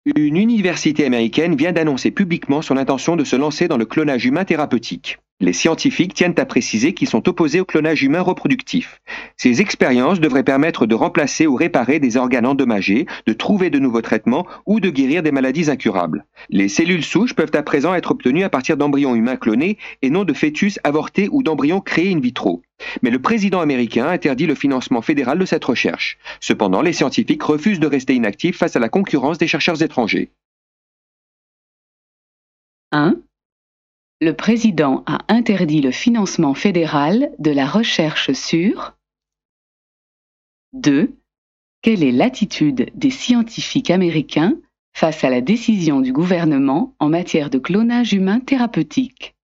Une université américaine vient d'annoncer publiquement son intention de se lancer dans le clonage humain thérapeutique. Les scientifiques tiennent à préciser qu'ils sont opposés au clonage humain reproductif. Ces expériences devraient permettre de remplacer ou réparer des organes endommagés, de trouver de nouveaux traitements ou de guérir des maladies incurables. Les cellules souches peuvent à présent être obtenues à partir d'embryons humains clonés et non de fœtus avortés ou d'embryons créés in vitro. Mais le président américain interdit le financement fédéral de cette recherche. Cependant, les scientifiques refusent de rester inactifs face à la concurrence des chercheurs étrangers. 1. Le président a interdit le financement fédéral de la recherche sur 2. Quelle est l'attitude des scientifiques américains face à la décision du gouvernement en matière de clonage humain thérapeutique?